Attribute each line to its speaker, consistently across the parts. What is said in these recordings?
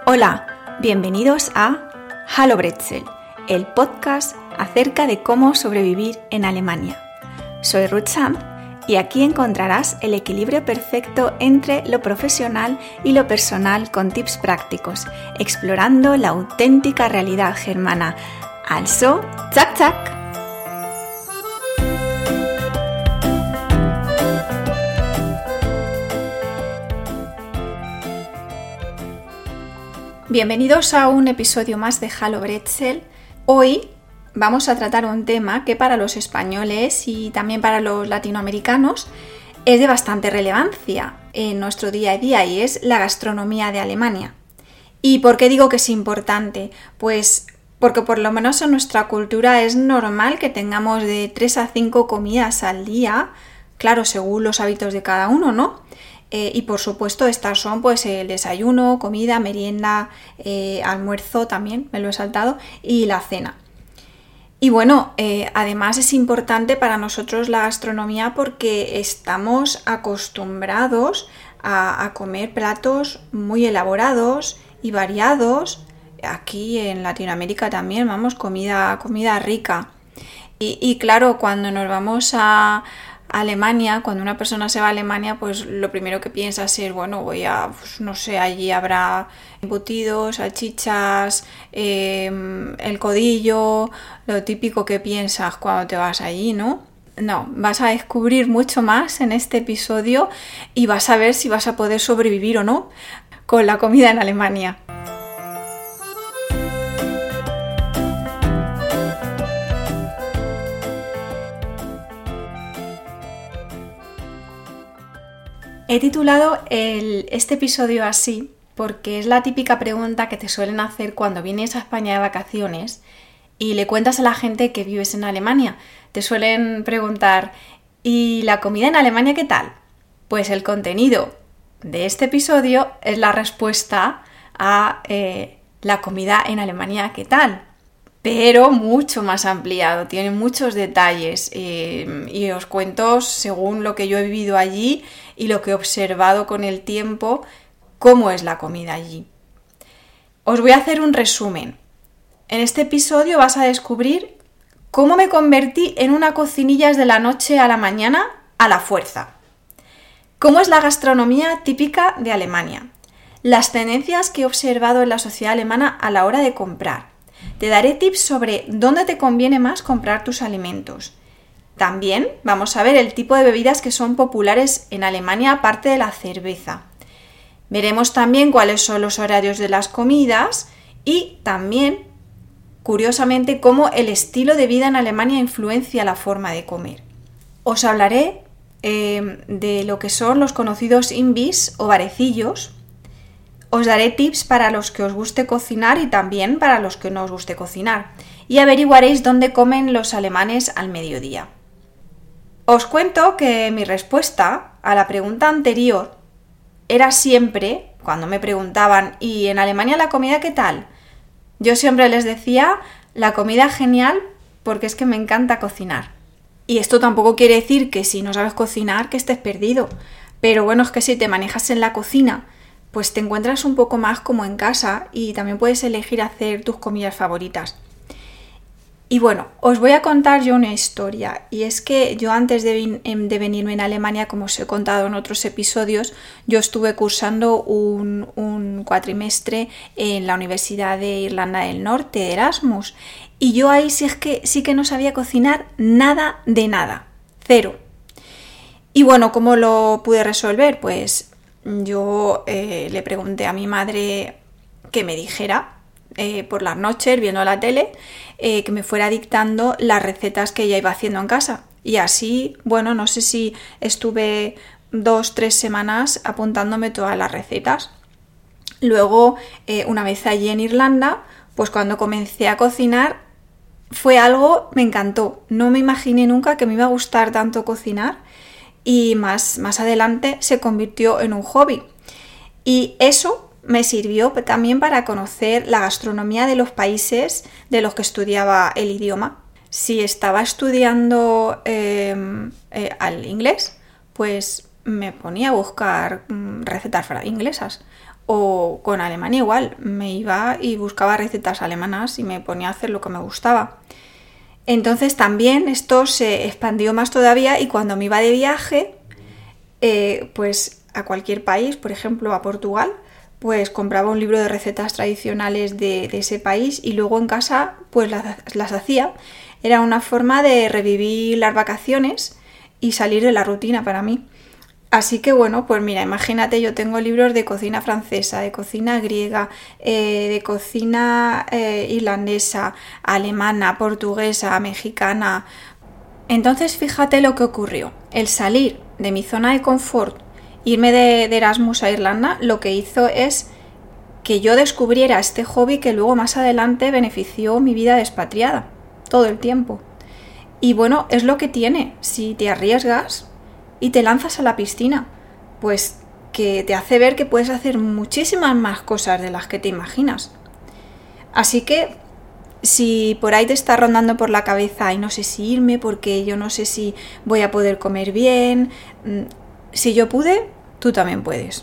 Speaker 1: Hola, bienvenidos a Hallo Brezel, el podcast acerca de cómo sobrevivir en Alemania. Soy Ruth Sam y aquí encontrarás el equilibrio perfecto entre lo profesional y lo personal con tips prácticos, explorando la auténtica realidad germana. Also, zack zack! Bienvenidos a un episodio más de Hallo Brezel. Hoy vamos a tratar un tema que para los españoles y también para los latinoamericanos es de bastante relevancia en nuestro día a día y es la gastronomía de Alemania. ¿Y por qué digo que es importante? Pues porque por lo menos en nuestra cultura es normal que tengamos de 3 a 5 comidas al día, claro, según los hábitos de cada uno, ¿no? Y por supuesto estas son pues el desayuno, comida, merienda, almuerzo también, me lo he saltado, y la cena. Y bueno, además es importante para nosotros la gastronomía porque estamos acostumbrados a comer platos muy elaborados y variados. Aquí en Latinoamérica también, vamos, comida rica. Y claro, cuando nos vamos a Alemania, cuando una persona se va a Alemania, pues lo primero que piensa es, bueno, voy a, pues, no sé, allí habrá embutidos, salchichas, el codillo, lo típico que piensas cuando te vas allí, ¿no? No, vas a descubrir mucho más en este episodio y vas a ver si vas a poder sobrevivir o no con la comida en Alemania. He titulado este episodio así porque es la típica pregunta que te suelen hacer cuando vienes a España de vacaciones y le cuentas a la gente que vives en Alemania. Te suelen preguntar, ¿y la comida en Alemania qué tal? Pues el contenido de este episodio es la respuesta a la comida en Alemania qué tal, pero mucho más ampliado, tiene muchos detalles y os cuento según lo que yo he vivido allí y lo que he observado con el tiempo, cómo es la comida allí. Os voy a hacer un resumen. En este episodio vas a descubrir cómo me convertí en una cocinillas de la noche a la mañana a la fuerza. Cómo es la gastronomía típica de Alemania. Las tendencias que he observado en la sociedad alemana a la hora de comprar. Te daré tips sobre dónde te conviene más comprar tus alimentos. También vamos a ver el tipo de bebidas que son populares en Alemania aparte de la cerveza. Veremos también cuáles son los horarios de las comidas y también, curiosamente, cómo el estilo de vida en Alemania influencia la forma de comer. Os hablaré de lo que son los conocidos Imbiss o barecillos. Os daré tips para los que os guste cocinar y también para los que no os guste cocinar. Y averiguaréis dónde comen los alemanes al mediodía. Os cuento que mi respuesta a la pregunta anterior era siempre, cuando me preguntaban, ¿y en Alemania la comida qué tal? Yo siempre les decía, la comida genial porque es que me encanta cocinar. Y esto tampoco quiere decir que si no sabes cocinar que estés perdido. Pero bueno, es que si te manejas en la cocina, pues te encuentras un poco más como en casa y también puedes elegir hacer tus comidas favoritas. Y bueno, os voy a contar yo una historia, y es que yo antes de venirme en Alemania, como os he contado en otros episodios, yo estuve cursando un cuatrimestre en la Universidad de Irlanda del Norte, de Erasmus, y yo ahí sí que no sabía cocinar nada de nada, cero. Y bueno, ¿cómo lo pude resolver? Pues yo le pregunté a mi madre que me dijera por las noches viendo la tele, que me fuera dictando las recetas que ella iba haciendo en casa. Y así, bueno, no sé si estuve 2-3 semanas apuntándome todas las recetas. Luego, una vez allí en Irlanda, pues cuando comencé a cocinar, me encantó. No me imaginé nunca que me iba a gustar tanto cocinar y más adelante se convirtió en un hobby. Y eso me sirvió también para conocer la gastronomía de los países de los que estudiaba el idioma. Si estaba estudiando al inglés, pues me ponía a buscar recetas inglesas. O con Alemania igual, me iba y buscaba recetas alemanas y me ponía a hacer lo que me gustaba. Entonces también esto se expandió más todavía y cuando me iba de viaje, pues a cualquier país, por ejemplo a Portugal, pues compraba un libro de recetas tradicionales de ese país y luego en casa pues las hacía. Era una forma de revivir las vacaciones y salir de la rutina para mí. Así que bueno, pues mira, imagínate, yo tengo libros de cocina francesa, de cocina griega, de cocina irlandesa, alemana, portuguesa, mexicana. Entonces fíjate lo que ocurrió. El salir de mi zona de confort, irme de Erasmus a Irlanda, lo que hizo es que yo descubriera este hobby que luego más adelante benefició mi vida de expatriada, todo el tiempo. Y bueno, es lo que tiene, si te arriesgas y te lanzas a la piscina, pues que te hace ver que puedes hacer muchísimas más cosas de las que te imaginas. Así que si por ahí te está rondando por la cabeza y no sé si irme porque yo no sé si voy a poder comer bien, si yo pude, tú también puedes.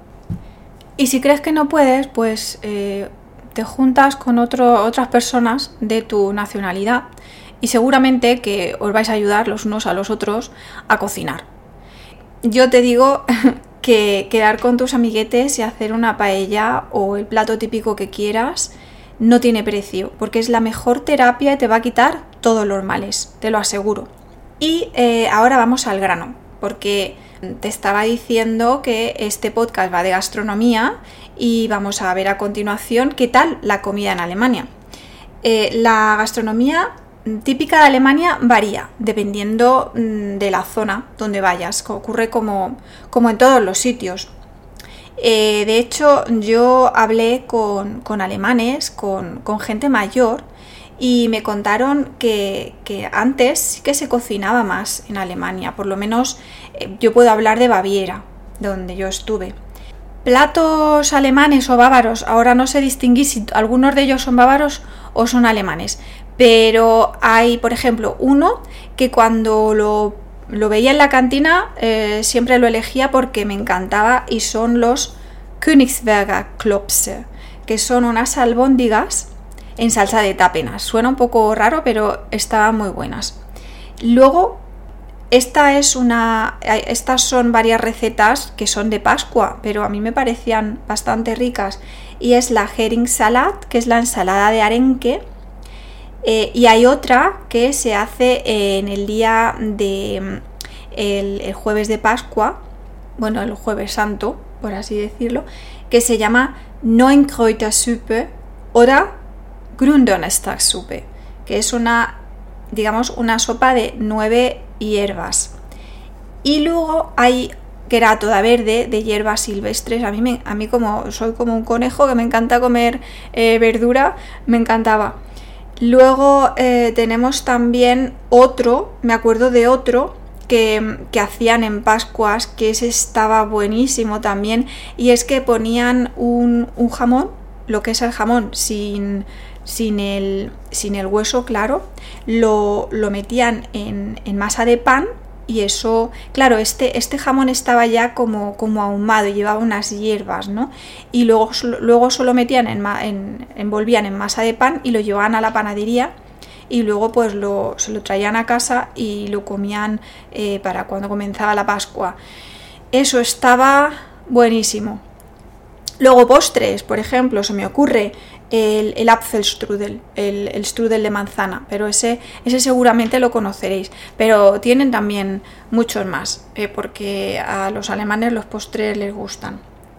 Speaker 1: Y si crees que no puedes, pues te juntas con otras personas de tu nacionalidad y seguramente que os vais a ayudar los unos a los otros a cocinar. Yo te digo que quedar con tus amiguetes y hacer una paella o el plato típico que quieras no tiene precio, porque es la mejor terapia y te va a quitar todos los males, te lo aseguro. Y ahora vamos al grano, porque te estaba diciendo que este podcast va de gastronomía y vamos a ver a continuación qué tal la comida en Alemania. La gastronomía típica de Alemania varía dependiendo de la zona donde vayas, ocurre como en todos los sitios. De hecho, yo hablé con alemanes, con gente mayor, y me contaron que antes sí que se cocinaba más en Alemania, por lo menos yo puedo hablar de Baviera, donde yo estuve. Platos alemanes o bávaros, ahora no sé distinguir si algunos de ellos son bávaros o son alemanes, pero hay, por ejemplo, uno que cuando lo veía en la cantina siempre lo elegía porque me encantaba y son los Königsberger Klopse, que son unas albóndigas en salsa de tápenas. Suena un poco raro, pero estaban muy buenas. Luego, estas son varias recetas que son de Pascua, pero a mí me parecían bastante ricas. Y es la Heringssalat, que es la ensalada de arenque. Y hay otra que se hace en el día de el jueves de Pascua, bueno, el jueves santo, por así decirlo, que se llama Neunkräutersuppe o Gründonnerstagssuppe, que es una sopa de 9 hierbas. Y luego hay querato verde de hierbas silvestres. A mí como soy como un conejo que me encanta comer verdura, me encantaba. Luego tenemos también otro, me acuerdo de otro que hacían en Pascuas, que ese estaba buenísimo también, y es que ponían un jamón, lo que es el jamón sin el hueso, claro, lo metían en masa de pan. Y eso, claro, este jamón estaba ya como ahumado y llevaba unas hierbas, ¿no? Y luego solo metían envolvían en masa de pan y lo llevaban a la panadería y luego pues se lo traían a casa y lo comían para cuando comenzaba la Pascua. Eso estaba buenísimo. Luego postres, por ejemplo, se me ocurre el Apfelstrudel, el strudel de manzana, pero ese seguramente lo conoceréis, pero tienen también muchos más, porque a los alemanes los postres les gustan.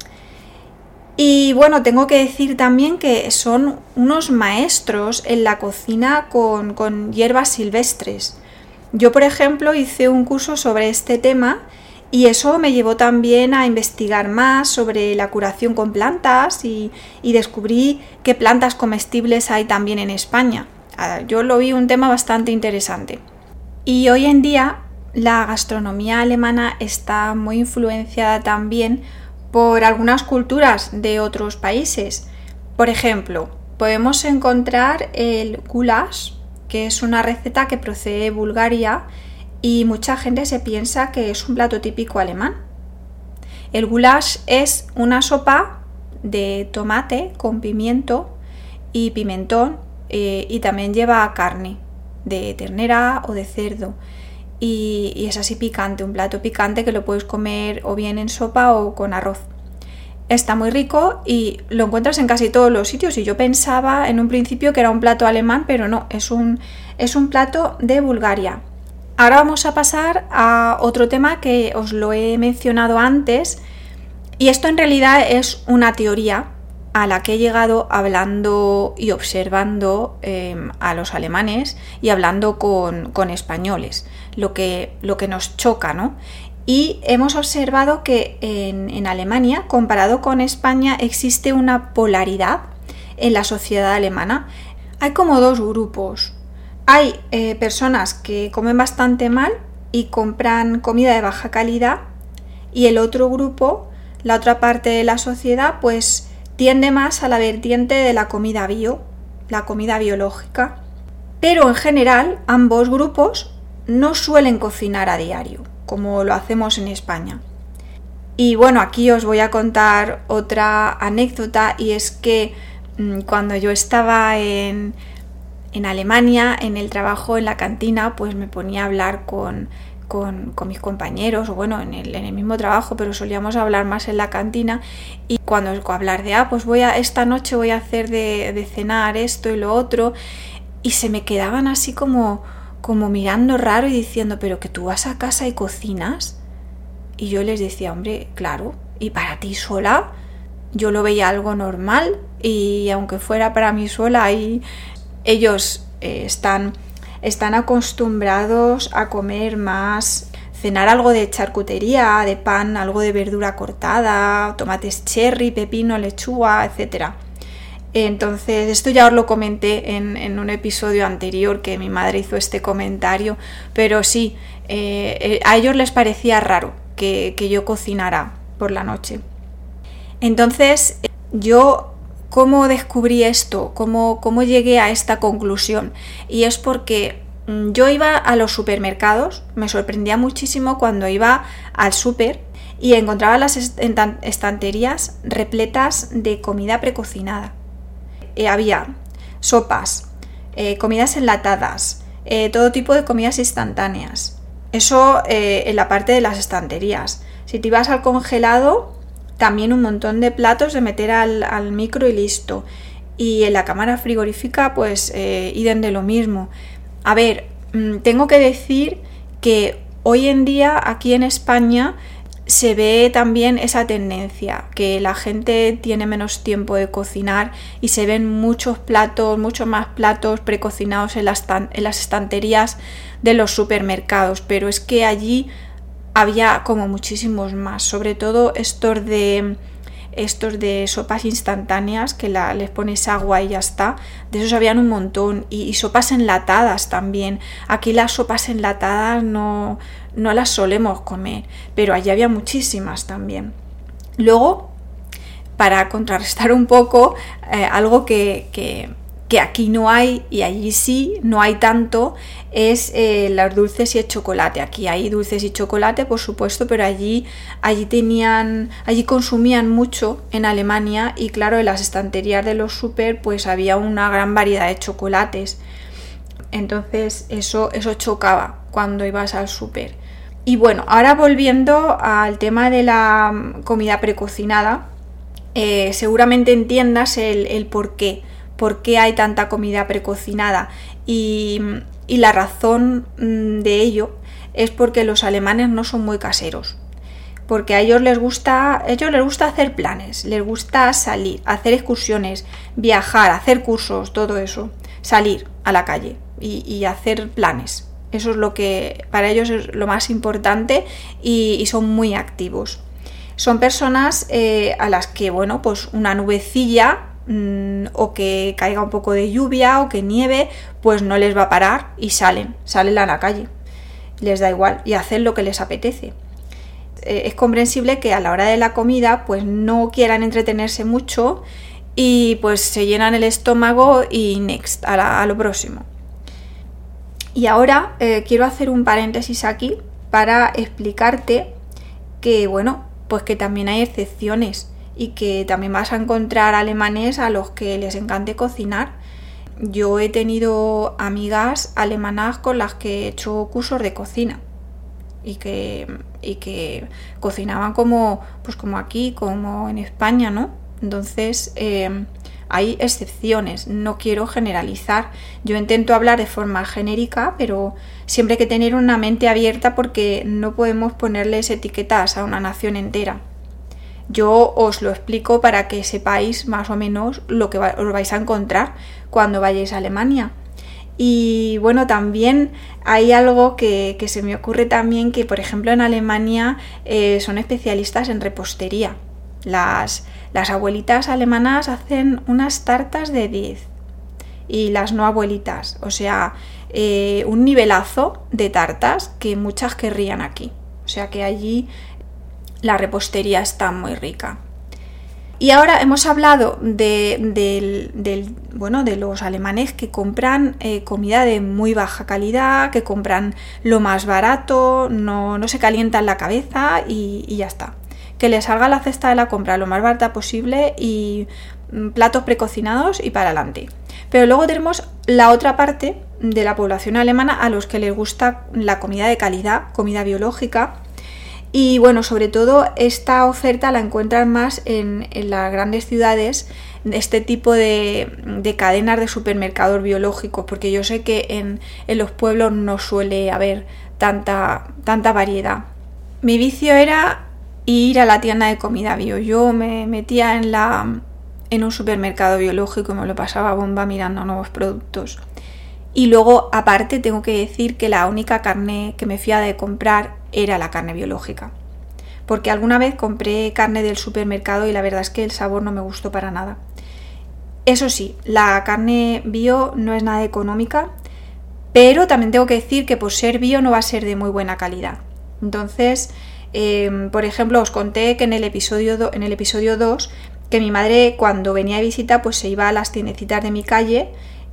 Speaker 1: Y bueno, tengo que decir también que son unos maestros en la cocina con hierbas silvestres. Yo, por ejemplo, hice un curso sobre este tema y eso me llevó también a investigar más sobre la curación con plantas y descubrí qué plantas comestibles hay también en España. Yo lo vi un tema bastante interesante. Y hoy en día la gastronomía alemana está muy influenciada también por algunas culturas de otros países. Por ejemplo, podemos encontrar el Gulasch, que es una receta que procede de Bulgaria, y mucha gente se piensa que es un plato típico alemán. El goulash es una sopa de tomate con pimiento y pimentón, y también lleva carne de ternera o de cerdo, y es así picante, un plato picante que lo puedes comer o bien en sopa o con arroz. Está muy rico y lo encuentras en casi todos los sitios, y yo pensaba en un principio que era un plato alemán, pero no, es un plato de Bulgaria. Ahora vamos a pasar a otro tema que os lo he mencionado antes, y esto en realidad es una teoría a la que he llegado hablando y observando a los alemanes y hablando con españoles, lo que nos choca, ¿no? Y hemos observado que en Alemania, comparado con España, existe una polaridad en la sociedad alemana. Hay como dos grupos. Hay personas que comen bastante mal y compran comida de baja calidad, y el otro grupo, la otra parte de la sociedad, pues tiende más a la vertiente de la comida bio, la comida biológica. Pero en general ambos grupos no suelen cocinar a diario, como lo hacemos en España. Y bueno, aquí os voy a contar otra anécdota, y es que cuando yo estaba en Alemania, en el trabajo, en la cantina, pues me ponía a hablar con mis compañeros, o bueno, en el mismo trabajo, pero solíamos hablar más en la cantina, y cuando hablar de, pues esta noche voy a hacer de cenar esto y lo otro, y se me quedaban así como mirando raro y diciendo, ¿pero que tú vas a casa y cocinas? Y yo les decía, hombre, claro, ¿y para ti sola? Yo lo veía algo normal, y aunque fuera para mí sola, ellos están acostumbrados a comer más, cenar algo de charcutería, de pan, algo de verdura cortada, tomates cherry, pepino, lechuga, etc. Entonces, esto ya os lo comenté en un episodio anterior, que mi madre hizo este comentario, pero sí, a ellos les parecía raro que yo cocinara por la noche. Entonces, yo, ¿cómo descubrí esto? ¿Cómo llegué a esta conclusión? Y es porque yo iba a los supermercados, me sorprendía muchísimo cuando iba al súper y encontraba las estanterías repletas de comida precocinada. Había sopas, comidas enlatadas, todo tipo de comidas instantáneas. Eso en la parte de las estanterías. Si te ibas al congelado, también un montón de platos de meter al micro y listo. Y en la cámara frigorífica, pues idem de lo mismo. A ver, tengo que decir que hoy en día aquí en España se ve también esa tendencia, que la gente tiene menos tiempo de cocinar y se ven muchos más platos precocinados en las estanterías de los supermercados, pero es que allí había como muchísimos más, sobre todo estos de sopas instantáneas que les pones agua y ya está, de esos habían un montón, y sopas enlatadas también. Aquí las sopas enlatadas no las solemos comer, pero allí había muchísimas también. Luego, para contrarrestar un poco, algo que aquí no hay y allí sí, no hay tanto, es los dulces y el chocolate. Aquí hay dulces y chocolate, por supuesto, pero allí consumían mucho en Alemania, y claro, en las estanterías de los súper pues había una gran variedad de chocolates. Entonces eso chocaba cuando ibas al súper. Y bueno, ahora volviendo al tema de la comida precocinada, seguramente entiendas el por qué hay tanta comida precocinada, y la razón de ello es porque los alemanes no son muy caseros, porque a ellos les gusta hacer planes, les gusta salir, hacer excursiones, viajar, hacer cursos, todo eso, salir a la calle y hacer planes. Eso es lo que para ellos es lo más importante, y son muy activos. Son personas a las que, bueno, pues una nubecilla o que caiga un poco de lluvia o que nieve, pues no les va a parar y salen a la calle, les da igual, y hacen lo que les apetece. Es comprensible que a la hora de la comida pues no quieran entretenerse mucho y pues se llenan el estómago y next, a lo próximo. Y ahora quiero hacer un paréntesis aquí para explicarte que, bueno, pues que también hay excepciones, y que también vas a encontrar alemanes a los que les encante cocinar. Yo he tenido amigas alemanas con las que he hecho cursos de cocina y que cocinaban como aquí, como en España, ¿no? Entonces hay excepciones, no quiero generalizar. Yo intento hablar de forma genérica, pero siempre hay que tener una mente abierta porque no podemos ponerles etiquetas a una nación entera. Yo os lo explico para que sepáis más o menos lo que os vais a encontrar cuando vayáis a Alemania. Y bueno, también hay algo que se me ocurre también, que por ejemplo en Alemania son especialistas en repostería. Las abuelitas alemanas hacen unas tartas de 10 y las no abuelitas, o sea, un nivelazo de tartas que muchas querrían aquí. O sea que allí la repostería está muy rica. Y ahora hemos hablado de los alemanes que compran comida de muy baja calidad, que compran lo más barato, no se calientan la cabeza y ya está. Que les salga la cesta de la compra lo más barata posible y platos precocinados y para adelante. Pero luego tenemos la otra parte de la población alemana a los que les gusta la comida de calidad, comida biológica. Y bueno, sobre todo esta oferta la encuentran más en las grandes ciudades, este tipo de cadenas de supermercados biológicos, porque yo sé que en los pueblos no suele haber tanta variedad. Mi vicio era ir a la tienda de comida bio. Yo me metía en un supermercado biológico y me lo pasaba bomba mirando nuevos productos. Y luego, aparte, tengo que decir que la única carne que me fiaba de comprar era la carne biológica. Porque alguna vez compré carne del supermercado y la verdad es que el sabor no me gustó para nada. Eso sí, la carne bio no es nada económica, pero también tengo que decir que por ser bio no va a ser de muy buena calidad. Entonces, por ejemplo, os conté que en el episodio 2 que mi madre cuando venía de visita pues se iba a las tiendecitas de mi calle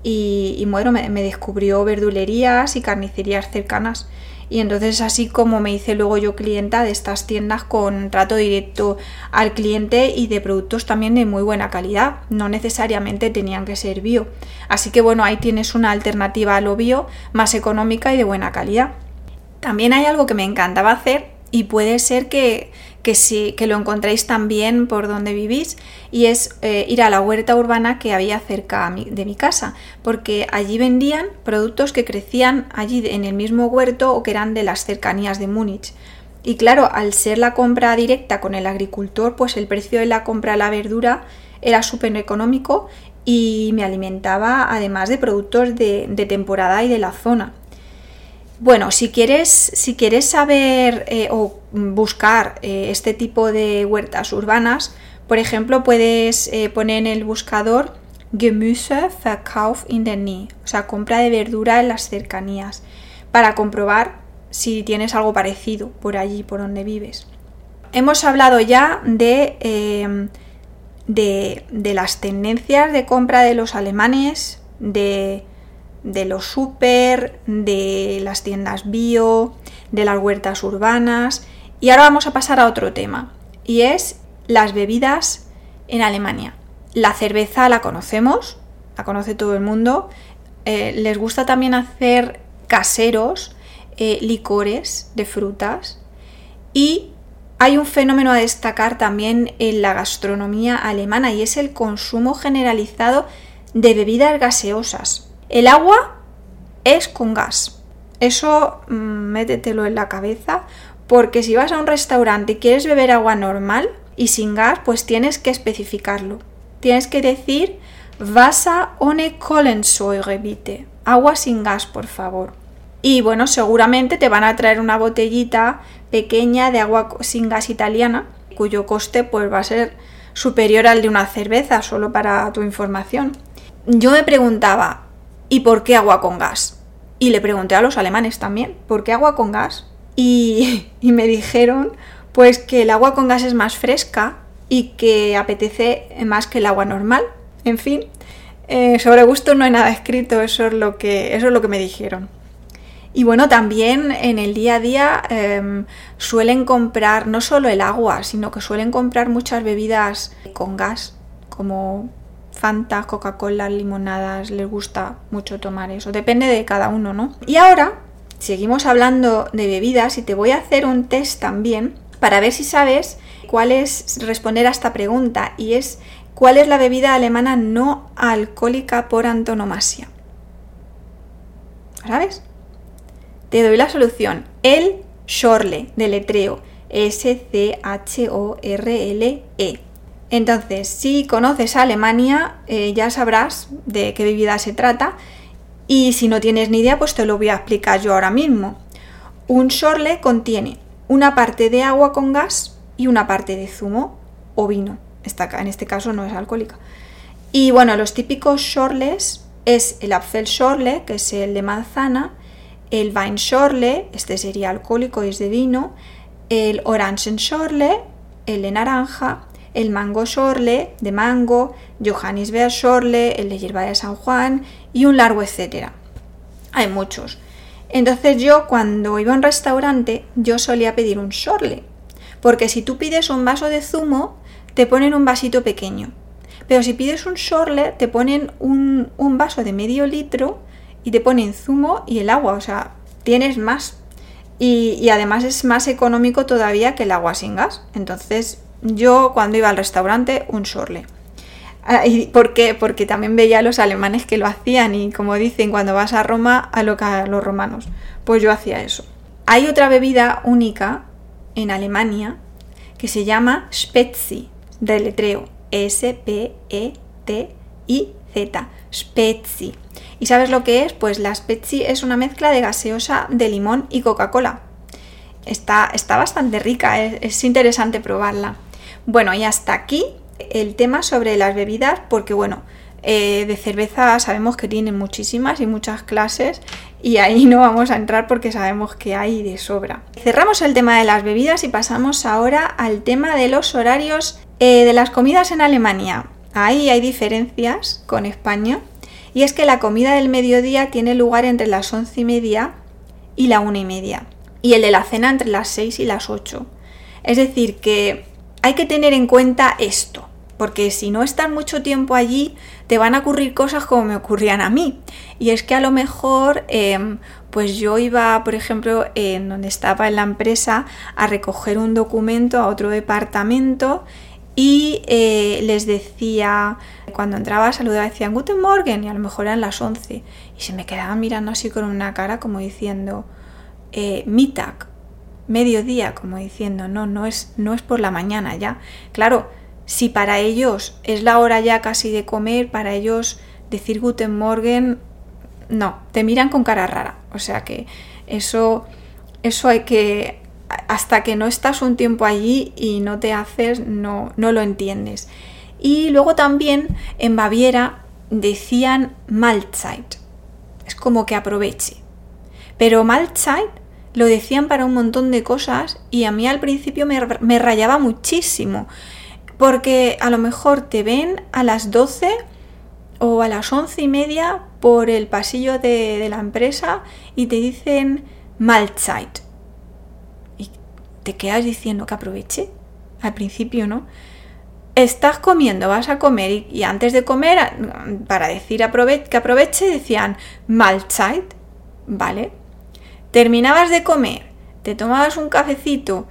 Speaker 1: y bueno, me descubrió verdulerías y carnicerías cercanas. Y entonces así como me hice luego yo clienta de estas tiendas con trato directo al cliente y de productos también de muy buena calidad. No necesariamente tenían que ser bio. Así que bueno, ahí tienes una alternativa a lo bio, más económica y de buena calidad. También hay algo que me encantaba hacer y puede ser que lo encontréis también por donde vivís, y es ir a la huerta urbana que había cerca de mi casa, porque allí vendían productos que crecían allí en el mismo huerto o que eran de las cercanías de Múnich. Y claro, al ser la compra directa con el agricultor, pues el precio de la compra de la verdura era súper económico y me alimentaba además de productos de temporada y de la zona. Bueno, si quieres saber o buscar este tipo de huertas urbanas, por ejemplo, puedes poner en el buscador Gemüseverkauf in der Nähe, o sea, compra de verdura en las cercanías, para comprobar si tienes algo parecido por allí, por donde vives. Hemos hablado ya de las tendencias de compra de los alemanes, de los súper, de las tiendas bio, de las huertas urbanas. Y ahora vamos a pasar a otro tema, y es las bebidas en Alemania. La cerveza la conocemos, la conoce todo el mundo. Les gusta también hacer caseros, licores de frutas. Y hay un fenómeno a destacar también en la gastronomía alemana, y es el consumo generalizado de bebidas gaseosas. El agua es con gas. Eso métetelo en la cabeza, porque si vas a un restaurante y quieres beber agua normal y sin gas, pues tienes que especificarlo. Tienes que decir Wasser ohne Kohlensäure bitte. Agua sin gas, por favor. Y bueno, seguramente te van a traer una botellita pequeña de agua sin gas italiana, cuyo coste pues va a ser superior al de una cerveza, solo para tu información. Yo me preguntaba, ¿y por qué agua con gas? Y le pregunté a los alemanes también, ¿por qué agua con gas? Y me dijeron pues que el agua con gas es más fresca y que apetece más que el agua normal. En fin, sobre gusto no hay nada escrito, eso es lo que me dijeron. Y bueno, también en el día a día suelen comprar no solo el agua, sino que suelen comprar muchas bebidas con gas, como Fanta, Coca-Cola, limonadas, les gusta mucho tomar eso. Depende de cada uno, ¿no? Y ahora seguimos hablando de bebidas y te voy a hacer un test también para ver si sabes cuál es responder a esta pregunta, y es ¿cuál es la bebida alemana no alcohólica por antonomasia? ¿Sabes? Te doy la solución. El Schorle, deletreo S-C-H-O-R-L-E. Entonces, si conoces a Alemania, ya sabrás de qué bebida se trata, y si no tienes ni idea, pues te lo voy a explicar yo ahora mismo. Un Schorle contiene una parte de agua con gas y una parte de zumo o vino. En este caso no es alcohólica. Y bueno, los típicos Schorles es el Apfelschorle, que es el de manzana, el Weinschorle, este sería alcohólico y es de vino, el Orangenschorle, el de naranja, el Mangoschorle, de mango, Johannisbeerschorle, el de hierba de San Juan, y un largo etcétera. Hay muchos. Entonces yo, cuando iba a un restaurante, yo solía pedir un Schorle, porque si tú pides un vaso de zumo, te ponen un vasito pequeño. Pero si pides un Schorle, te ponen un vaso de medio litro y te ponen zumo y el agua, o sea, tienes más. Y además es más económico todavía que el agua sin gas. Entonces yo, cuando iba al restaurante, un Schorle. ¿Y por qué? Porque también veía a los alemanes que lo hacían, y como dicen, cuando vas a Roma, a los romanos. Pues yo hacía eso. Hay otra bebida única en Alemania que se llama Spezi, deletreo S-P-E-T-I-Z, Spezi. ¿Y sabes lo que es? Pues la Spezi es una mezcla de gaseosa de limón y Coca-Cola. Está bastante rica, es interesante probarla. Bueno, y hasta aquí el tema sobre las bebidas, porque bueno, de cerveza sabemos que tienen muchísimas y muchas clases, y ahí no vamos a entrar porque sabemos que hay de sobra. Cerramos el tema de las bebidas y pasamos ahora al tema de los horarios de las comidas en Alemania. Ahí hay diferencias con España, y es que la comida del mediodía tiene lugar entre las 11:30 y la 1:30, y el de la cena entre las 6 y las 8. Es decir, que hay que tener en cuenta esto, porque si no estás mucho tiempo allí, te van a ocurrir cosas como me ocurrían a mí. Y es que a lo mejor, pues yo iba, por ejemplo, en donde estaba en la empresa, a recoger un documento a otro departamento, y les decía, cuando entraba saludaba, decían Guten Morgen, y a lo mejor eran las 11, y se me quedaban mirando así con una cara como diciendo Mittag, mediodía, como diciendo no es por la mañana ya. Claro, si para ellos es la hora ya casi de comer, para ellos decir Guten Morgen, no, te miran con cara rara. O sea que eso hay que, hasta que no estás un tiempo allí y no te haces, no lo entiendes. Y luego también en Baviera decían Mahlzeit, es como que aproveche. Pero Mahlzeit lo decían para un montón de cosas, y a mí al principio me rayaba muchísimo, porque a lo mejor te ven a las 12 o a las 11:30 por el pasillo de la empresa y te dicen Mahlzeit. Y te quedas diciendo que aproveche. Al principio, ¿no? Estás comiendo, vas a comer, y antes de comer, para decir que aproveche, decían Mahlzeit, ¿vale? Terminabas de comer, te tomabas un cafecito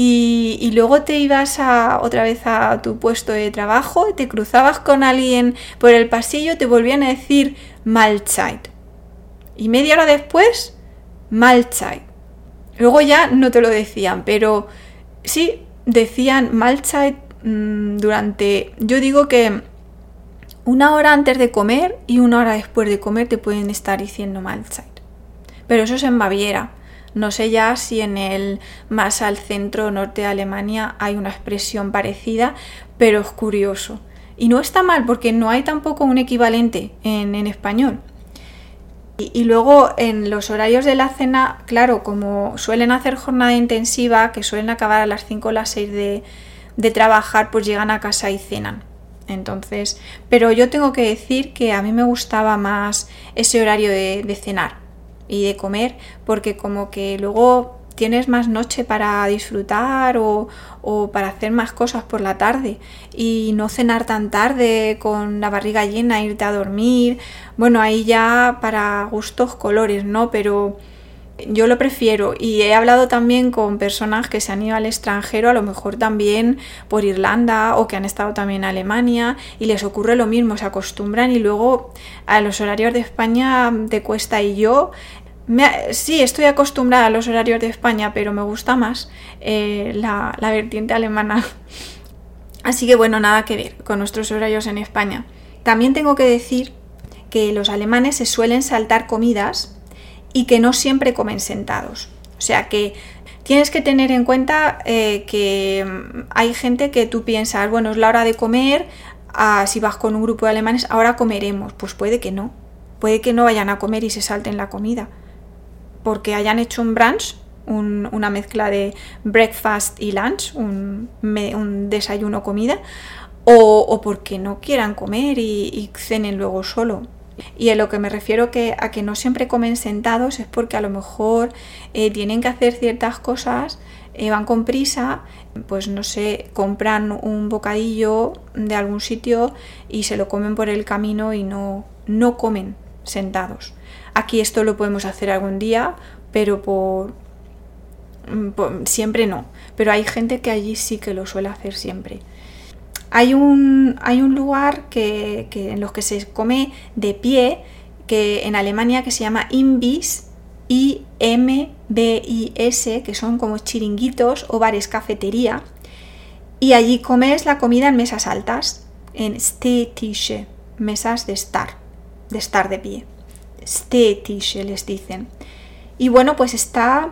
Speaker 1: y luego te ibas otra vez a tu puesto de trabajo, te cruzabas con alguien por el pasillo, te volvían a decir Mahlzeit. Y media hora después, Mahlzeit. Luego ya no te lo decían, pero sí decían Mahlzeit durante, yo digo que 1 hora antes de comer y 1 hora después de comer te pueden estar diciendo Mahlzeit. Pero eso es en Baviera. No sé ya si en el más al centro norte de Alemania hay una expresión parecida, pero es curioso. Y no está mal, porque no hay tampoco un equivalente en español. Y luego en los horarios de la cena, claro, como suelen hacer jornada intensiva, que suelen acabar a las 5 o las 6 de trabajar, pues llegan a casa y cenan. Entonces, pero yo tengo que decir que a mí me gustaba más ese horario de cenar. y de comer, porque como que luego tienes más noche para disfrutar o para hacer más cosas por la tarde y no cenar tan tarde con la barriga llena, irte a dormir. Bueno, ahí ya para gustos colores, ¿no? Pero yo lo prefiero, y he hablado también con personas que se han ido al extranjero, a lo mejor también por Irlanda o que han estado también en Alemania, y les ocurre lo mismo, se acostumbran y luego a los horarios de España te cuesta. Y yo sí, estoy acostumbrada a los horarios de España, pero me gusta más la vertiente alemana. Así que bueno, nada que ver con nuestros horarios en España. También tengo que decir que los alemanes se suelen saltar comidas y que no siempre comen sentados. O sea que tienes que tener en cuenta que hay gente que tú piensas, bueno, es la hora de comer, si vas con un grupo de alemanes, ahora comeremos. Pues puede que no vayan a comer y se salten la comida, porque hayan hecho un brunch, una mezcla de breakfast y lunch, un desayuno-comida, o porque no quieran comer y cenen luego solo. Y a lo que me refiero a que no siempre comen sentados es porque a lo mejor tienen que hacer ciertas cosas, van con prisa, pues no sé, compran un bocadillo de algún sitio y se lo comen por el camino y no comen sentados. Aquí esto lo podemos hacer algún día, pero por siempre no. Pero hay gente que allí sí que lo suele hacer siempre. Hay un lugar que en los que se come de pie, que en Alemania, que se llama Imbiss, IMBIS, que son como chiringuitos o bares cafetería, y allí comes la comida en mesas altas, en Stehtische, mesas de estar de pie. Stehtische les dicen. Y bueno, pues está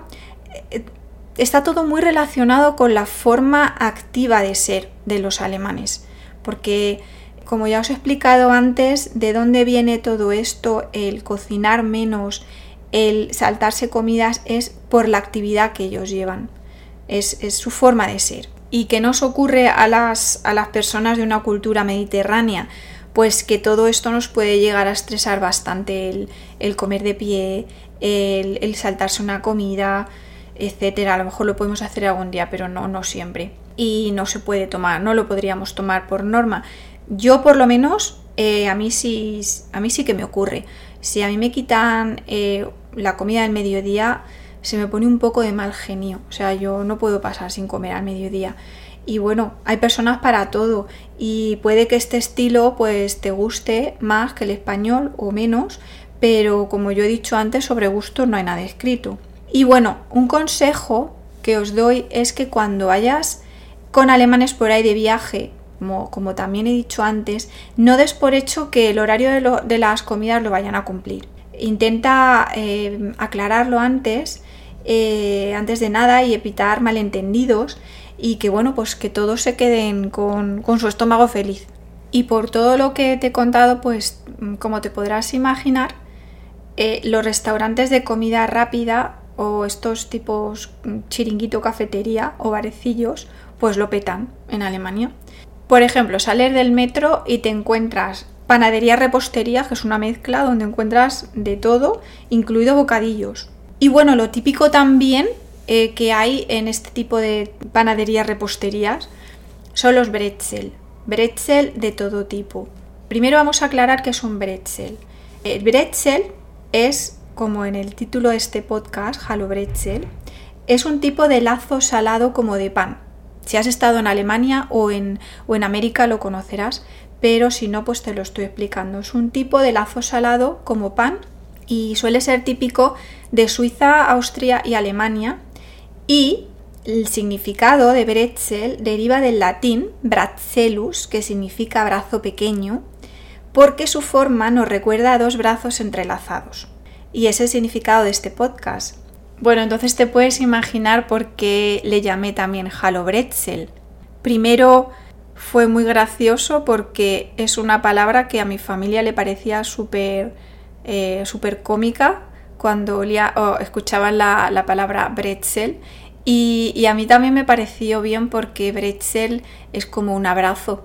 Speaker 1: todo muy relacionado con la forma activa de ser de los alemanes, porque como ya os he explicado antes, de dónde viene todo esto, el cocinar menos, el saltarse comidas, es por la actividad que ellos llevan, es su forma de ser. ¿Y qué nos ocurre a las personas de una cultura mediterránea? Pues que todo esto nos puede llegar a estresar bastante, el comer de pie, el saltarse una comida, etcétera. A lo mejor lo podemos hacer algún día, pero no siempre. Y no se puede tomar, no lo podríamos tomar por norma. Yo por lo menos, a mí sí que me ocurre. Si a mí me quitan la comida del mediodía, se me pone un poco de mal genio. O sea, yo no puedo pasar sin comer al mediodía. Y bueno, hay personas para todo, y puede que este estilo pues te guste más que el español o menos, pero como yo he dicho antes, sobre gustos no hay nada escrito. Y bueno, un consejo que os doy es que cuando vayas con alemanes por ahí de viaje, como también he dicho antes, no des por hecho que el horario de las comidas lo vayan a cumplir. Intenta aclararlo antes de nada, y evitar malentendidos, y que bueno, pues que todos se queden con su estómago feliz. Y por todo lo que te he contado, pues como te podrás imaginar, los restaurantes de comida rápida o estos tipos chiringuito, cafetería o barecillos, pues lo petan en Alemania. Por ejemplo, sales del metro y te encuentras panadería, repostería, que es una mezcla donde encuentras de todo, incluido bocadillos. Y bueno, lo típico también que hay en este tipo de panaderías, reposterías, son los bretzel de todo tipo. Primero vamos a aclarar qué es un bretzel. El bretzel es, como en el título de este podcast, Hallo Brezel, es un tipo de lazo salado como de pan. Si has estado en Alemania o en América lo conocerás, pero si no, pues te lo estoy explicando. Es un tipo de lazo salado como pan y suele ser típico de Suiza, Austria y Alemania, y el significado de bretzel deriva del latín bracellus, que significa brazo pequeño, porque su forma nos recuerda a dos brazos entrelazados. Y ese es el significado de este podcast. Bueno, entonces te puedes imaginar por qué le llamé también Hallo Brezel. Primero, fue muy gracioso porque es una palabra que a mi familia le parecía súper cómica cuando escuchaban la palabra bretzel, y a mí también me pareció bien porque bretzel es como un abrazo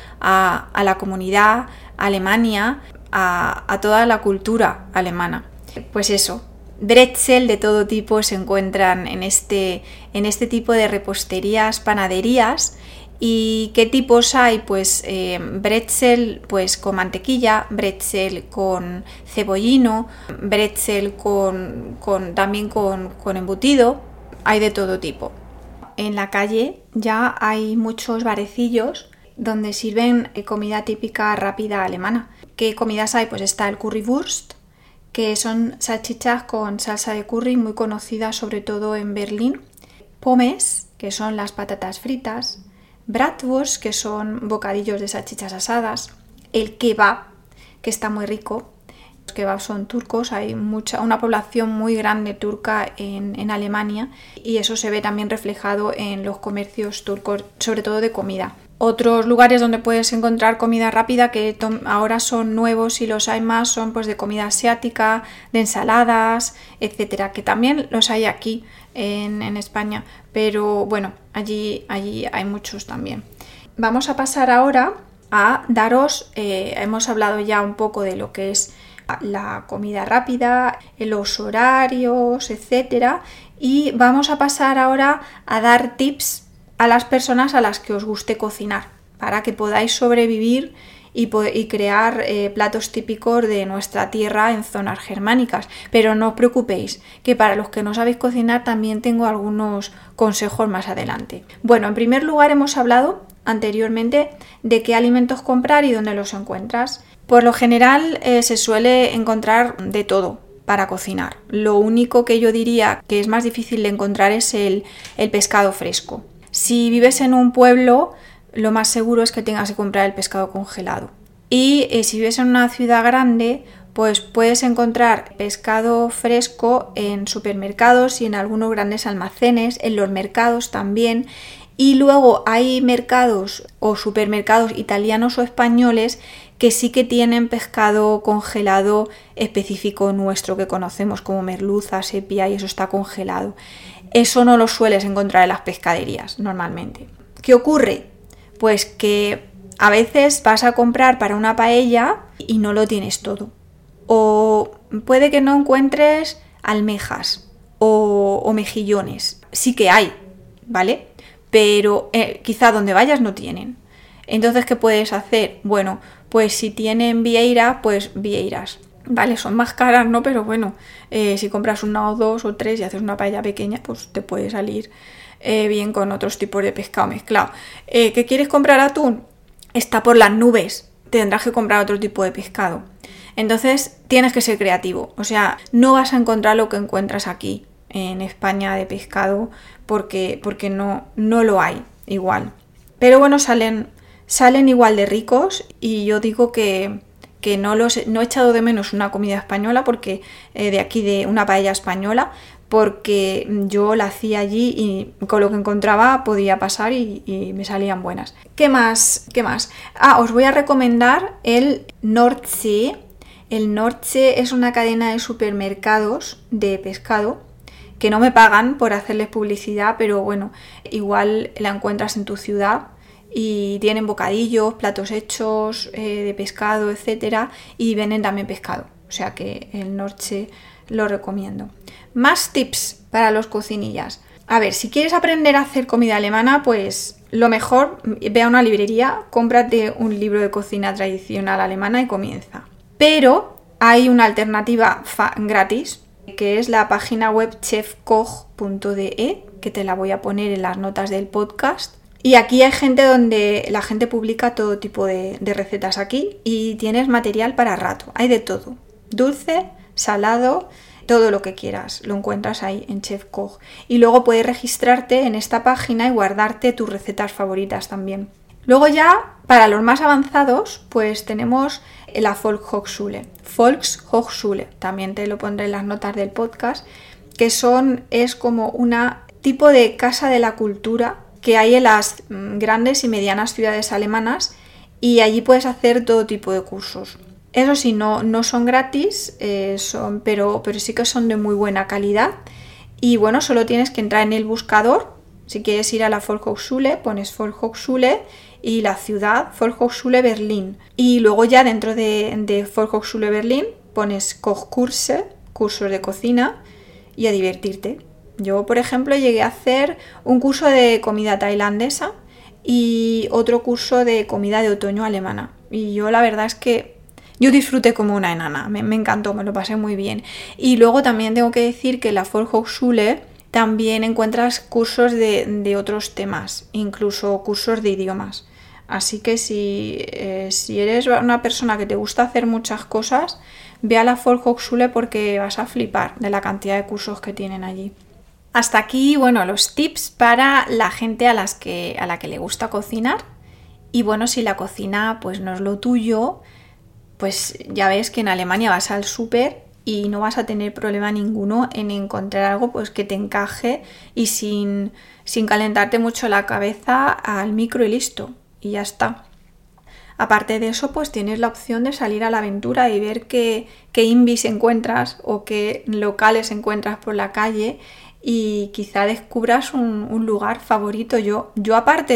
Speaker 1: a la comunidad, a Alemania, a toda la cultura alemana. Pues eso, bretzel de todo tipo se encuentran en este tipo de reposterías, panaderías. ¿Y qué tipos hay? Pues bretzel pues, con mantequilla, bretzel con cebollino, bretzel también con embutido, hay de todo tipo. En la calle ya hay muchos barecillos donde sirven comida típica rápida alemana. ¿Qué comidas hay? Pues está el Currywurst, que son salchichas con salsa de curry muy conocidas sobre todo en Berlín. Pommes, que son las patatas fritas. Bratwurst, que son bocadillos de salchichas asadas. El kebab, que está muy rico. Los kebabs son turcos, hay una población muy grande turca en Alemania y eso se ve también reflejado en los comercios turcos, sobre todo de comida. Otros lugares donde puedes encontrar comida rápida, que ahora son nuevos y los hay más, son pues de comida asiática, de ensaladas, etcétera, que también los hay aquí en España, pero bueno, allí hay muchos también. Vamos a pasar ahora a daros, hemos hablado ya un poco de lo que es la comida rápida, los horarios, etcétera, y vamos a pasar ahora a dar tips a las personas a las que os guste cocinar, para que podáis sobrevivir y crear platos típicos de nuestra tierra en zonas germánicas. Pero no os preocupéis, que para los que no sabéis cocinar también tengo algunos consejos más adelante. Bueno, en primer lugar hemos hablado anteriormente de qué alimentos comprar y dónde los encuentras. Por lo general se suele encontrar de todo para cocinar. Lo único que yo diría que es más difícil de encontrar es el pescado fresco. Si vives en un pueblo, lo más seguro es que tengas que comprar el pescado congelado. Y si vives en una ciudad grande, pues puedes encontrar pescado fresco en supermercados y en algunos grandes almacenes, en los mercados también. Y luego hay mercados o supermercados italianos o españoles que sí que tienen pescado congelado específico nuestro que conocemos como merluza, sepia, y eso está congelado. Eso no lo sueles encontrar en las pescaderías normalmente. ¿Qué ocurre? Pues que a veces vas a comprar para una paella y no lo tienes todo. O puede que no encuentres almejas o mejillones. Sí que hay, ¿vale? Pero quizá donde vayas no tienen. Entonces, ¿qué puedes hacer? Bueno, pues si tienen vieira, pues vieiras. Vale, son más caras, ¿no? Pero bueno, si compras una o dos o tres y haces una paella pequeña, pues te puede salir bien con otros tipos de pescado mezclado. ¿Qué quieres comprar atún? Está por las nubes. Tendrás que comprar otro tipo de pescado. Entonces, tienes que ser creativo. O sea, no vas a encontrar lo que encuentras aquí en España de pescado porque no lo hay igual. Pero bueno, salen igual de ricos y yo digo que no he echado de menos una comida española porque de aquí, de una paella española, porque yo la hacía allí y con lo que encontraba podía pasar y me salían buenas. ¿Qué más? Os voy a recomendar el Nordsee. El Nordsee es una cadena de supermercados de pescado que no me pagan por hacerles publicidad, pero bueno, igual la encuentras en tu ciudad. Y tienen bocadillos, platos hechos de pescado, etcétera, y venden también pescado. O sea que el Nordsee lo recomiendo. Más tips para los cocinillas. A ver, si quieres aprender a hacer comida alemana, pues lo mejor, ve a una librería, cómprate un libro de cocina tradicional alemana y comienza. Pero hay una alternativa gratis, que es la página web chefkoch.de, que te la voy a poner en las notas del podcast. Y aquí hay gente donde la gente publica todo tipo de recetas aquí y tienes material para rato. Hay de todo. Dulce, salado, todo lo que quieras. Lo encuentras ahí en Chef Koch. Y luego puedes registrarte en esta página y guardarte tus recetas favoritas también. Luego ya, para los más avanzados, pues tenemos la Volkshochschule. Volkshochschule, también te lo pondré en las notas del podcast, que es como una tipo de casa de la cultura que hay en las grandes y medianas ciudades alemanas y allí puedes hacer todo tipo de cursos. Eso sí, no son gratis, pero sí que son de muy buena calidad y bueno, solo tienes que entrar en el buscador. Si quieres ir a la Volkshochschule, pones Volkshochschule y la ciudad, Volkshochschule Berlin. Y luego ya dentro de Volkshochschule Berlin pones Kochkurse, cursos de cocina y a divertirte. Yo, por ejemplo, llegué a hacer un curso de comida tailandesa y otro curso de comida de otoño alemana. Y yo la verdad es que yo disfruté como una enana, me encantó, me lo pasé muy bien. Y luego también tengo que decir que en la Volkshochschule también encuentras cursos de otros temas, incluso cursos de idiomas. Así que si eres una persona que te gusta hacer muchas cosas, ve a la Volkshochschule porque vas a flipar de la cantidad de cursos que tienen allí. Hasta aquí, bueno, los tips para la gente a la que le gusta cocinar. Y bueno, si la cocina pues no es lo tuyo, pues ya ves que en Alemania vas al súper y no vas a tener problema ninguno en encontrar algo pues que te encaje y sin calentarte mucho la cabeza al micro y listo. Y ya está. Aparte de eso, pues tienes la opción de salir a la aventura y ver qué imbis encuentras o qué locales encuentras por la calle y quizá descubras un lugar favorito. Yo aparte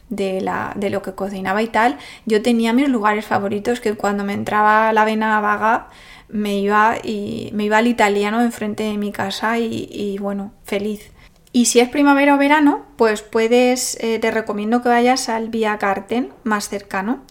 Speaker 1: de lo que cocinaba y tal, yo tenía mis lugares favoritos que cuando me entraba la vena vaga me iba al italiano enfrente de mi casa y bueno, feliz. Y si es primavera o verano, pues te recomiendo que vayas al Biergarten más cercano.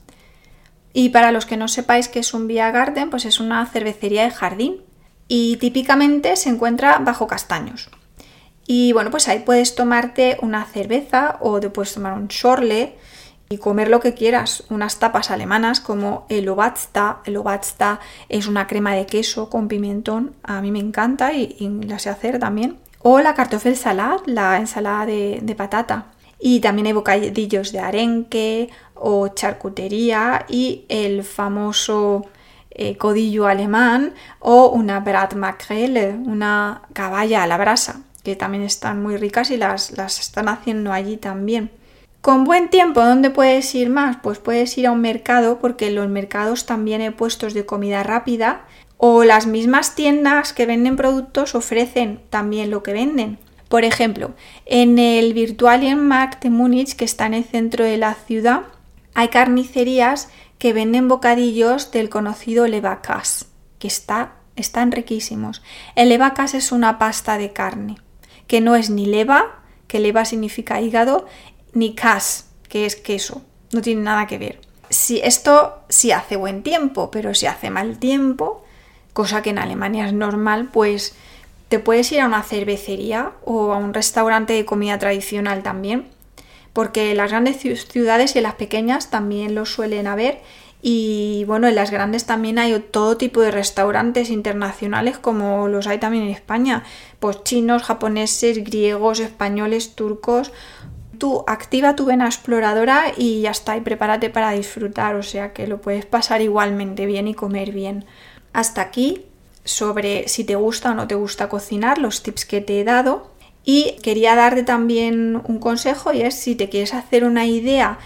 Speaker 1: Y para los que no sepáis qué es un Biergarten, pues es una cervecería de jardín y típicamente se encuentra bajo castaños. Y bueno, pues ahí puedes tomarte una cerveza o te puedes tomar un Schorle y comer lo que quieras, unas tapas alemanas como el Obatsta. El Obatsta es una crema de queso con pimentón, a mí me encanta y la sé hacer también. O la Kartoffelsalat, la ensalada de patata. Y también hay bocadillos de arenque o charcutería y el famoso codillo alemán o una Bratmakrele, una caballa a la brasa, que también están muy ricas y las están haciendo allí también. Con buen tiempo, ¿dónde puedes ir más? Pues puedes ir a un mercado, porque en los mercados también hay puestos de comida rápida o las mismas tiendas que venden productos ofrecen también lo que venden. Por ejemplo, en el Virtualienmarkt de Múnich, que está en el centro de la ciudad, hay carnicerías que venden bocadillos del conocido Leberkäse, que están riquísimos. El Leberkäse es una pasta de carne, que no es ni leva, que leva significa hígado, ni Käse, que es queso. No tiene nada que ver. Esto sí hace buen tiempo, pero si hace mal tiempo, cosa que en Alemania es normal, pues te puedes ir a una cervecería o a un restaurante de comida tradicional también, porque en las grandes ciudades y en las pequeñas también lo suelen haber. Y bueno, en las grandes también hay todo tipo de restaurantes internacionales como los hay también en España, pues chinos, japoneses, griegos, españoles, turcos. Tú activa tu vena exploradora y ya está, y prepárate para disfrutar, o sea que lo puedes pasar igualmente bien y comer bien. Hasta aquí sobre si te gusta o no te gusta cocinar, los tips que te he dado. Y quería darte también un consejo, y es si te quieres hacer una idea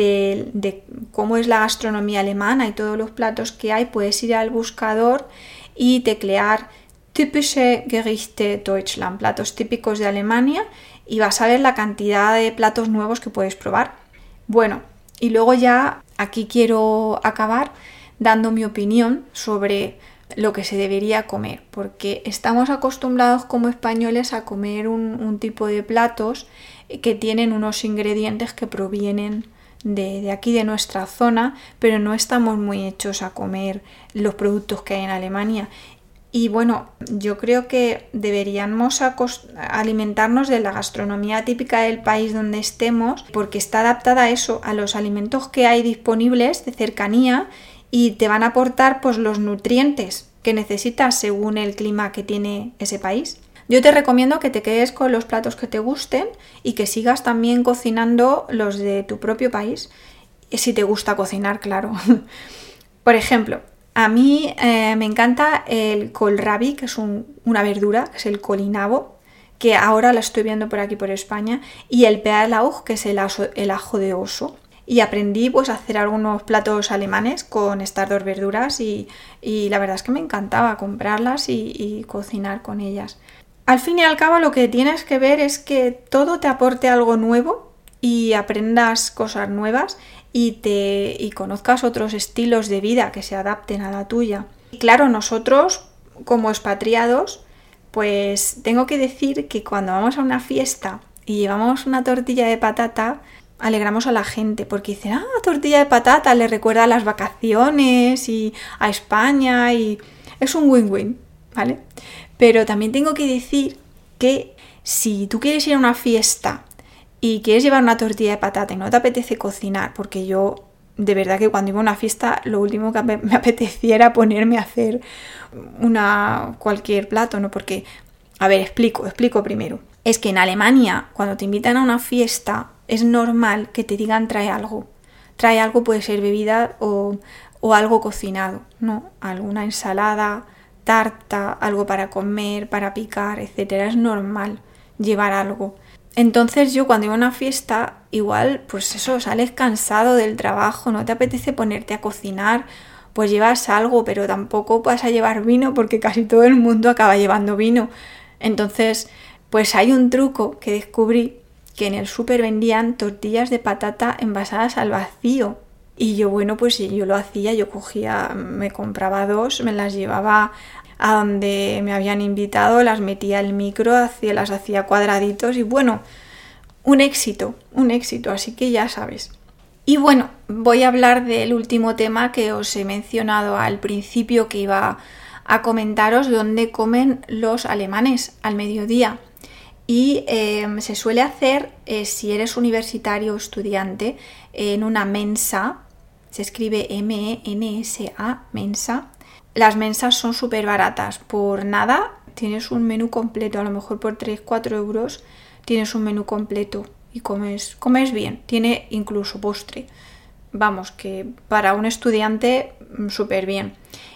Speaker 1: de cómo es la gastronomía alemana y todos los platos que hay, puedes ir al buscador y teclear Typische Gerichte Deutschland, platos típicos de Alemania, y vas a ver la cantidad de platos nuevos que puedes probar. Bueno, y luego ya aquí quiero acabar dando mi opinión sobre lo que se debería comer, porque estamos acostumbrados como españoles a comer un tipo de platos que tienen unos ingredientes que provienen de aquí, de nuestra zona, pero no estamos muy hechos a comer los productos que hay en Alemania. Y bueno, yo creo que deberíamos alimentarnos de la gastronomía típica del país donde estemos, porque está adaptada a eso, a los alimentos que hay disponibles de cercanía, y te van a aportar pues los nutrientes que necesitas según el clima que tiene ese país. Yo te recomiendo que te quedes con los platos que te gusten y que sigas también cocinando los de tu propio país, si te gusta cocinar, claro. Por ejemplo, a mí me encanta el kohlrabi, que es una verdura, que es el colinabo, que ahora la estoy viendo por aquí por España, y el Bärlauch, que es el ajo de oso. Y aprendí pues a hacer algunos platos alemanes con estas dos verduras y la verdad es que me encantaba comprarlas y cocinar con ellas. Al fin y al cabo lo que tienes que ver es que todo te aporte algo nuevo y aprendas cosas nuevas y conozcas otros estilos de vida que se adapten a la tuya. Y claro, nosotros como expatriados, pues tengo que decir que cuando vamos a una fiesta y llevamos una tortilla de patata, alegramos a la gente porque dicen, tortilla de patata, le recuerda a las vacaciones y a España y es un win-win, ¿vale? Pero también tengo que decir que si tú quieres ir a una fiesta y quieres llevar una tortilla de patata y no te apetece cocinar, porque yo de verdad que cuando iba a una fiesta lo último que me apetecía era ponerme a hacer cualquier plato, ¿no? Porque, a ver, explico primero. Es que en Alemania, cuando te invitan a una fiesta, es normal que te digan trae algo. Trae algo, puede ser bebida o algo cocinado, ¿no? Alguna ensalada, tarta, algo para comer, para picar, etcétera. Es normal llevar algo. Entonces yo cuando iba a una fiesta, igual, pues eso, sales cansado del trabajo, no te apetece ponerte a cocinar, pues llevas algo, pero tampoco vas a llevar vino porque casi todo el mundo acaba llevando vino. Entonces, pues hay un truco que descubrí, que en el súper vendían tortillas de patata envasadas al vacío. Y yo, bueno, pues si yo lo hacía, yo me compraba 2, me las llevaba a donde me habían invitado, las metía al micro, las hacía cuadraditos y bueno, un éxito, así que ya sabes. Y bueno, voy a hablar del último tema que os he mencionado al principio, que iba a comentaros dónde comen los alemanes al mediodía. Y se suele hacer, si eres universitario o estudiante, en una mensa, se escribe M-E-N-S-A, mensa. Las mensas son súper baratas, por nada tienes un menú completo, a lo mejor por 3-4 euros tienes un menú completo y comes bien, tiene incluso postre. Vamos, que para un estudiante súper bien.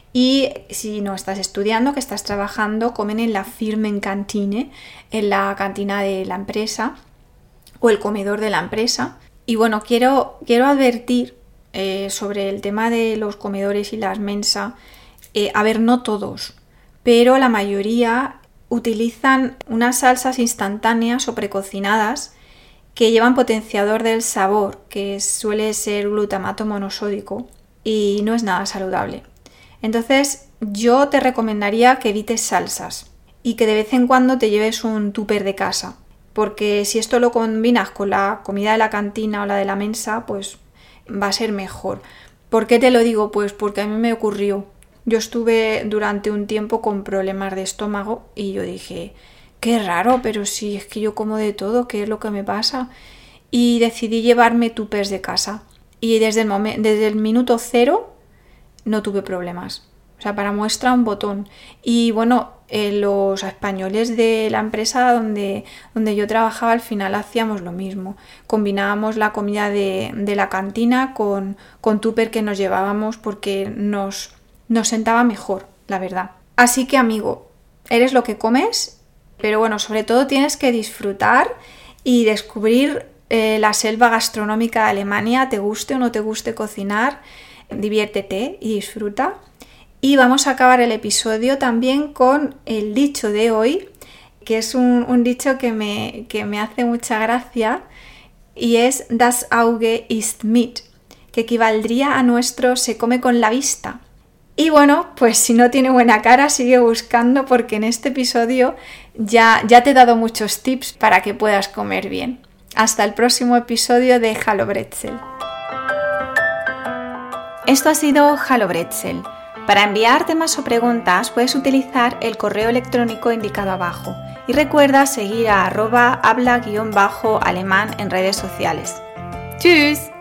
Speaker 1: Y si no estás estudiando, que estás trabajando, comen en la Firmenkantine, en la cantina de la empresa o el comedor de la empresa. Y bueno, quiero advertir sobre el tema de los comedores y las mensas. A ver, no todos, pero la mayoría utilizan unas salsas instantáneas o precocinadas que llevan potenciador del sabor, que suele ser glutamato monosódico y no es nada saludable. Entonces yo te recomendaría que evites salsas y que de vez en cuando te lleves un tupper de casa, porque si esto lo combinas con la comida de la cantina o la de la mensa, pues va a ser mejor. ¿Por qué te lo digo? Pues porque a mí me ocurrió. Yo estuve durante un tiempo con problemas de estómago y yo dije, qué raro, pero si es que yo como de todo, ¿qué es lo que me pasa? Y decidí llevarme tupers de casa y desde el minuto 0 no tuve problemas. O sea, para muestra un botón. Y bueno, los españoles de la empresa donde yo trabajaba al final hacíamos lo mismo. Combinábamos la comida de la cantina con tupper que nos llevábamos porque nos sentaba mejor, la verdad. Así que, amigo, eres lo que comes, pero bueno, sobre todo tienes que disfrutar y descubrir la selva gastronómica de Alemania, te guste o no te guste cocinar, diviértete y disfruta. Y vamos a acabar el episodio también con el dicho de hoy, que es un dicho que me hace mucha gracia, y es Das Auge ist mit, que equivaldría a nuestro se come con la vista. Y bueno, pues si no tiene buena cara, sigue buscando porque en este episodio ya te he dado muchos tips para que puedas comer bien. Hasta el próximo episodio de Hallo Brezel. Esto ha sido Hallo Brezel. Para enviar temas o preguntas puedes utilizar el correo electrónico indicado abajo. Y recuerda seguir a @habla_alemán en redes sociales. ¡Tschüss!